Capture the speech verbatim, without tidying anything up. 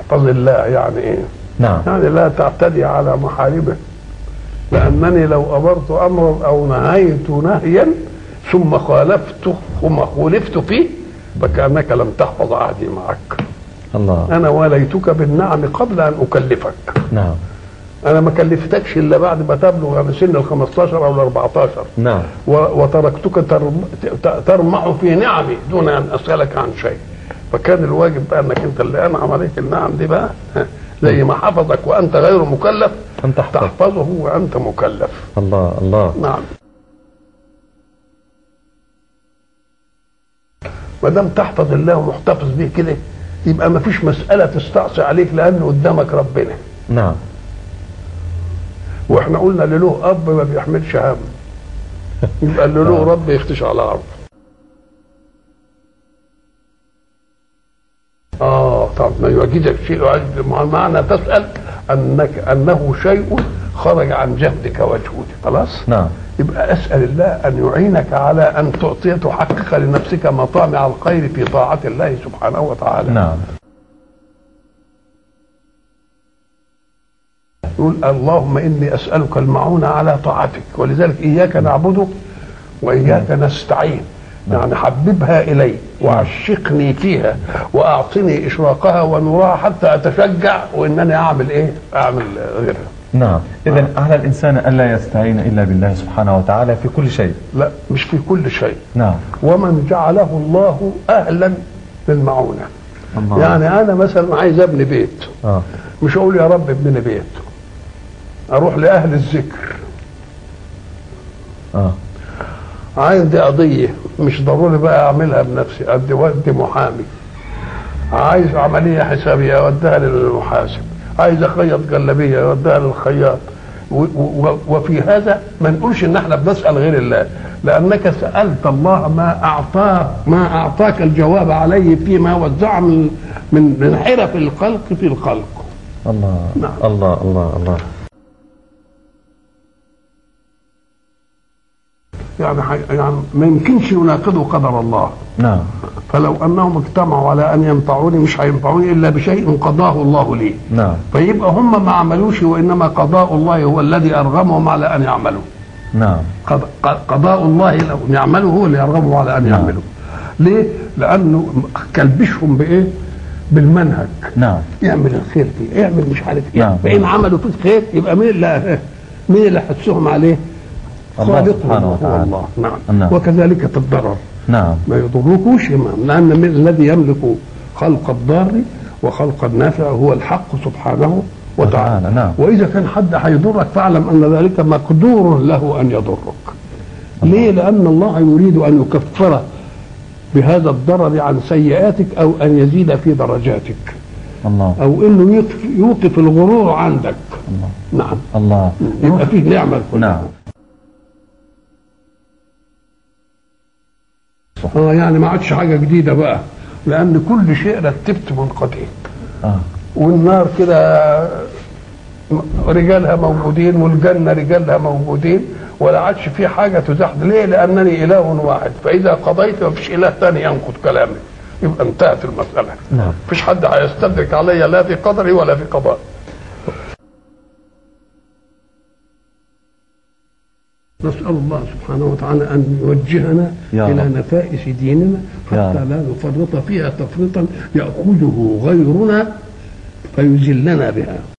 احفظ الله يعني ايه؟ نعم. يعني لا تعتدي على محارمه، لأنني لو أمرت أمرا أو نهيت نهيا ثم خالفته ثم خولفت فيه فكأنك لم تحفظ عهدي معك. الله. أنا واليتك بالنعم قبل أن أكلفك. نعم. أنا ما كلفتكش إلا بعد ما تبلغ من سن ال خمستاشر أو ال أربعتاشر. نعم. وتركتك ترمح في نعمي دون أن أسألك عن شيء. فكان الواجب بقى أنك أنت اللي أنعم عليك النعم دي بقى زي ما حفظك وأنت غير مكلف أن تحفظ. تحفظه وأنت مكلف. الله الله. نعم. ما دام تحفظ الله ومحتفظ به كده يبقى ما فيش مسألة تستعصي عليك لأنه قدامك ربنا. نعم. واحنا قلنا اللي له اب ما بيحملش هم، يبقى اللي له رب يختش على عرض. اه طب ما يوجدك شيء معنى تسأل انك انه شيء خرج عن جهدك وجهودك. خلاص. نعم. يبقى اسأل الله ان يعينك على ان تعطي تحقق لنفسك مطامع الخير في طاعة الله سبحانه وتعالى. نعم. يقول اللهم إني أسألك المعونة على طاعتك، ولذلك إياك نعبد وإياك نستعين. يعني حببها إلي وعشقني فيها وأعطني إشراقها ونورها حتى أتشجع وإنني أعمل إيه؟ أعمل غيرها. نعم. إذن على الإنسان ألا يستعين إلا بالله سبحانه وتعالى في كل شيء. لا مش في كل شيء. نعم. ومن جعله الله أهلا للمعونة. الله. يعني أنا مثلا عايز أبني بيت. آه. مش أقول يا رب ابني بيت، اروح لاهل الذكر. اه عندي قضيه مش ضروري بقى اعملها بنفسي، ادي ودي محامي. عايز عمليه حسابيه اوديها للمحاسب، عايز اخيط جلابيه اوديها للخياط. وفي هذا ما نقولش ان احنا بنسال غير الله، لانك سالت الله ما اعطاك ما اعطاك الجواب عليه فيما وزع من من من حرف الخلق في الخلق. الله. نعم. الله الله الله. يعني يعني ما يمكنش يناقضوا قدر الله. نعم. فلو انهم اجتمعوا على ان ينفعوني مش هينفعوني الا بشيء قضاه الله لي. نعم. فيبقى هم ما عملوش وانما قضاء الله هو الذي ارغمهم على ان يعملوا. نعم. قضاء الله لو يعملوا هو اللي يرغمهم على ان نعم. يعملوا. ليه؟ لانه كلبشهم بايه؟ بالمنهج. نعم. يعمل الخير فيه، يعمل مش عارف ايه. نعم. فان عملوا فيه خير يبقى مين اللي مين اللي حسهم عليه؟ الله سبحانه وتعالى. الله. نعم. نعم. وكذلك في الضرر. نعم. ما يضروكوش، لأن الذي يملك خلق الضار وخلق النافع هو الحق سبحانه وتعالى. نعم. وإذا كان حد هيضرك فاعلم أن ذلك مقدور له أن يضرك. ليه؟ لأن الله يريد أن يكفر بهذا الضرر عن سيئاتك أو أن يزيد في درجاتك. الله. أو إنه يوقف الغرور عندك. الله. نعم. الله. يبقى فيه نعمة. نعم. اه يعني ما عادش حاجه جديده بقى، لان كل شيء رتبت من قديم. اه والنار كده رجالها موجودين والجنه رجالها موجودين، ولا عادش في حاجه تزحد. ليه؟ لانني اله واحد، فاذا قضيت ما فيش اله ثاني ينقض كلامي، يبقى انتهت المساله. نعم. مفيش حد هيستدرك علي لا في قدري ولا في قضائي. نسأل الله سبحانه وتعالى أن يوجهنا إلى نفائس ديننا حتى لا نفرط فيها تفريطا يأخذه غيرنا فيذلنا بها.